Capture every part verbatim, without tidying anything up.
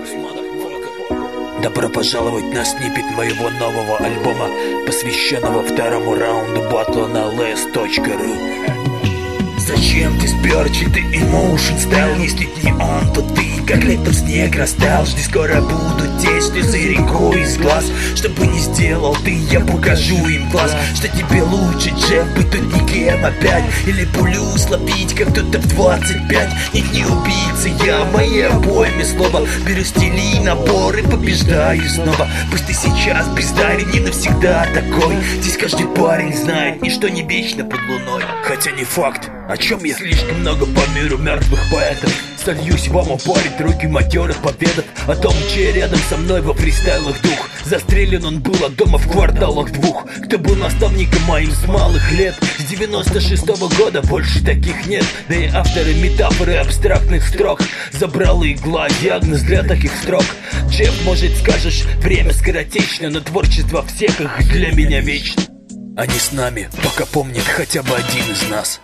Добро пожаловать на сниппет моего нового альбома, посвященного второму раунду батла на лс точка ру. Зачем ты спер чей-то эмоушен стайл? Если не он, то ты как летом снег растаял. Жди, скоро буду течь слезы рекой из глаз. Что бы ни сделал ты, я покажу им глаз, что тебе лучше, Джефф, быть тут никем опять. Или пулю слопить, как кто-то в двадцать пять. Нет, не убийца, я в моей обойме слова. Беру стили, набор и побеждаю снова. Пусть ты сейчас бездарен, не навсегда такой. Здесь каждый парень знает, ничто не вечно под луной. Хотя не факт, о чем я слишком много по миру мертвых поэтов. Сольюсь вам упарить руки матерых победов. О том, чей рядом со мной во фристайлах дух. Застрелен он был от дома в кварталах двух. Кто был наставником моим с малых лет. С девяносто шестого года больше таких нет. Да и авторы метафоры абстрактных строк. Забрала игла, диагноз для таких строк. Джефф, может, скажешь, время скоротечно, но творчество всех их для меня вечно. Они с нами, пока помнит хотя бы один из нас.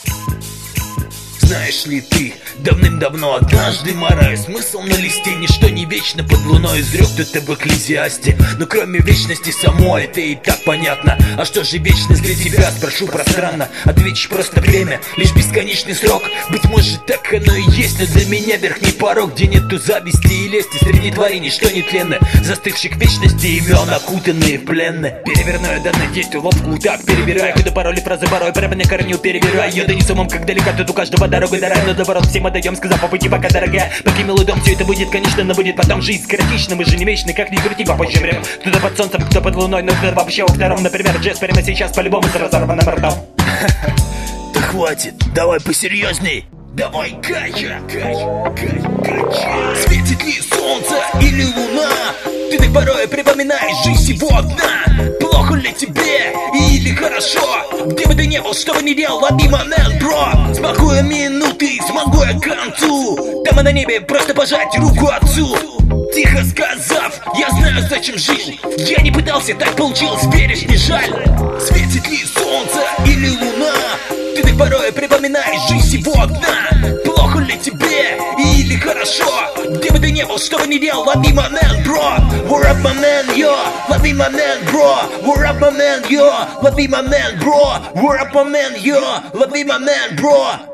Знаешь ли ты, давным-давно однажды морая смысл на листе, ничто не вечно под луной, изрек кто-то в Экклезиасте. Но кроме вечности самой, это и так понятно. А что же вечность для тебя, спрошу пространно. Ответишь просто время, лишь бесконечный срок. Быть может, так оно и есть, но для меня верхний порог, где нету зависти и лести. Среди тварей ничто не тленно, застывших вечности имен, окутанные в пленны. Переверну я данное действие ловку, так перебираю ходы, пароли, фразы порой прямо на корню перебираю. Я да не самым, как далеко тут у каждого дорога дорога, но доворот всем отдаем, сказав по пути, пока дорогая. Пока милый дом, все это будет, конечно, но будет потом. Жизнь скоротечна, мы же не вечны, как ни крути, попозже время. Кто-то под солнцем, кто под луной, но кто вообще во втором. Например, Джесс прямо сейчас по-любому с разорванным ртом. Да хватит, давай посерьезней. Давай кача, кача, кача, кача. Светит ли солнце или луна? Ты так порой припоминаешь жизнь всего одна. Плохо ли тебе или хорошо? Где бы ты не был, что бы ни делал, лови момент, бро. Смакуя минуты, смогу я к концу. Там и на небе просто пожать руку отцу. Тихо сказав, я знаю, зачем жил. Я не пытался, так получилось, веришь, не жаль. Светит ли солнце или луна? Ты так порой припоминаешь жизнь всего одна. Плохо ли тебе или хорошо? Где бы ты не был, что бы ни делал, лови момент, бро. We're up, my man, yo, лови момент, бро. We're up, my man, yo, лови момент, бро. We're up, my man, yo, лови момент, бро.